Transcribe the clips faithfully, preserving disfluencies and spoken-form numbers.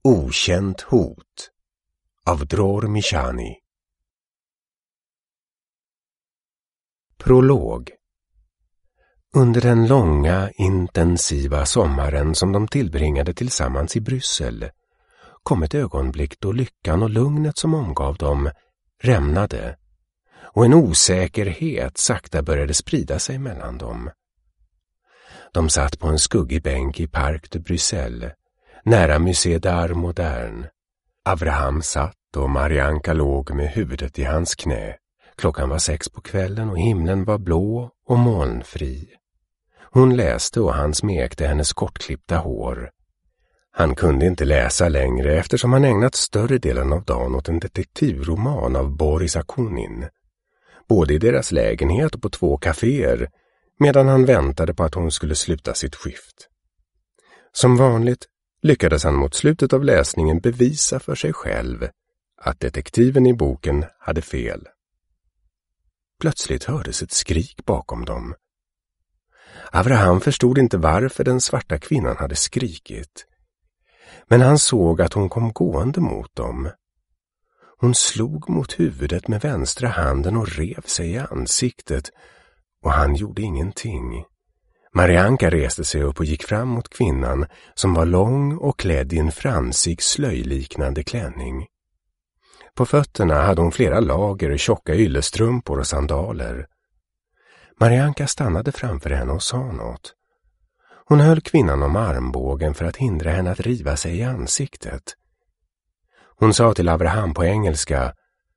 Okänt hot av Dror Mishani. Prolog. Under den långa, intensiva sommaren som de tillbringade tillsammans i Bryssel kom ett ögonblick då lyckan och lugnet som omgav dem rämnade och en osäkerhet sakta började sprida sig mellan dem. De satt på en skuggig bänk i Parc de Bruxelles, nära Musée d'Art Moderne. Avraham satt och Marianka låg med huvudet i hans knä. Klockan var sex på kvällen och himlen var blå och molnfri. Hon läste och han smekte hennes kortklippta hår. Han kunde inte läsa längre eftersom han ägnat större delen av dagen åt en detektivroman av Boris Akunin. Både i deras lägenhet och på två kaféer, medan han väntade på att hon skulle sluta sitt skift. Som vanligt lyckades han mot slutet av läsningen bevisa för sig själv att detektiven i boken hade fel. Plötsligt hördes ett skrik bakom dem. Avraham förstod inte varför den svarta kvinnan hade skrikit. Men han såg att hon kom gående mot dem. Hon slog mot huvudet med vänstra handen och rev sig i ansiktet, och han gjorde ingenting. Marianka reste sig upp och gick fram mot kvinnan som var lång och klädd i en fransig slöjliknande klänning. På fötterna hade hon flera lager tjocka yllestrumpor och sandaler. Marianka stannade framför henne och sa något. Hon höll kvinnan om armbågen för att hindra henne att riva sig i ansiktet. Hon sa till Avraham på engelska: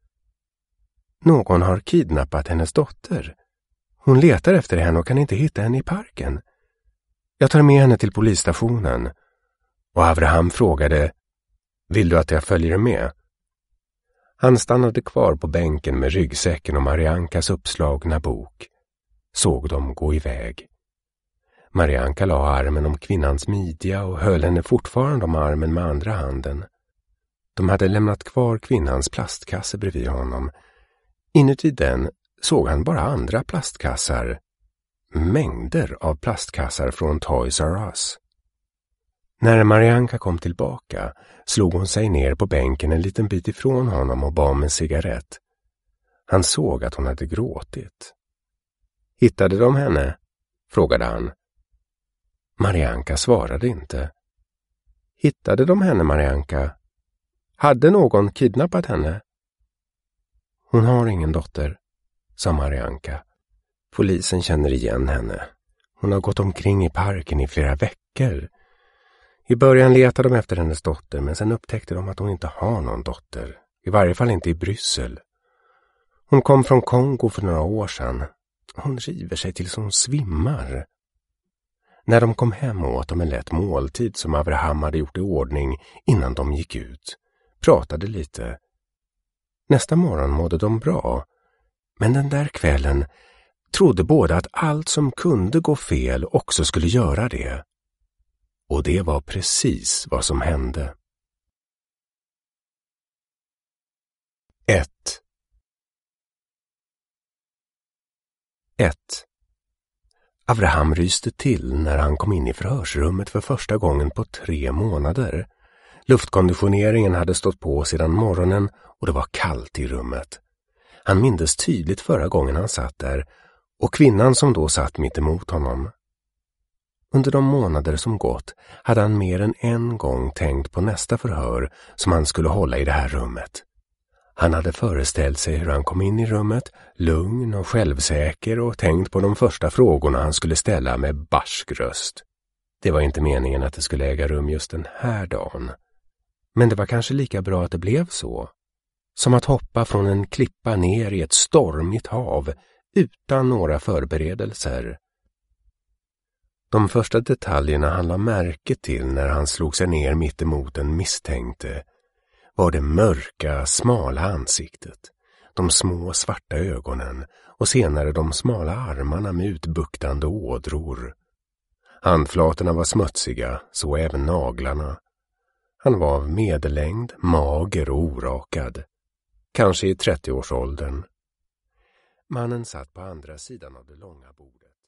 "Någon har kidnappat hennes dotter. Hon letar efter henne och kan inte hitta henne i parken. Jag tar med henne till polisstationen." Och Avraham frågade: "Vill du att jag följer med?" Han stannade kvar på bänken med ryggsäcken och Mariankas uppslagna bok. Såg dem gå iväg. Marianka la armen om kvinnans midja och höll henne fortfarande om armen med andra handen. De hade lämnat kvar kvinnans plastkasse bredvid honom. Inuti den såg han bara andra plastkassar. Mängder av plastkassar från Toys R Us. När Marianka kom tillbaka slog hon sig ner på bänken en liten bit ifrån honom och bad om en cigarett. Han såg att hon hade gråtit. "Hittade de henne?" frågade han. Marianka svarade inte. "Hittade de henne, Marianka? Hade någon kidnappat henne?" "Hon har ingen dotter", sa Marianka. "Polisen känner igen henne. Hon har gått omkring i parken i flera veckor. I början letade de efter hennes dotter, men sen upptäckte de att hon inte har någon dotter. I varje fall inte i Bryssel. Hon kom från Kongo för några år sedan. Hon river sig tills hon svimmar." När de kom hem åt de en lätt måltid som Avraham hade gjort i ordning innan de gick ut. Pratade lite. Nästa morgon mådde de bra. Men den där kvällen trodde båda att allt som kunde gå fel också skulle göra det. Och det var precis vad som hände. ett. ett. Avraham ryste till när han kom in i förhörsrummet för första gången på tre månader. Luftkonditioneringen hade stått på sedan morgonen och det var kallt i rummet. Han mindes tydligt förra gången han satt där och kvinnan som då satt mitt emot honom. Under de månader som gått hade han mer än en gång tänkt på nästa förhör som han skulle hålla i det här rummet. Han hade föreställt sig hur han kom in i rummet, lugn och självsäker, och tänkt på de första frågorna han skulle ställa med barsk röst. Det var inte meningen att det skulle äga rum just den här dagen. Men det var kanske lika bra att det blev så. Som att hoppa från en klippa ner i ett stormigt hav utan några förberedelser. De första detaljerna han la märke till när han slog sig ner mitt emot den misstänkte var det mörka, smala ansiktet, de små svarta ögonen och senare de smala armarna med utbuktande ådror. Handflatorna var smutsiga, så även naglarna. Han var av medellängd, mager och orakad. Kanske i trettioårsåldern. Mannen satt på andra sidan av det långa bordet.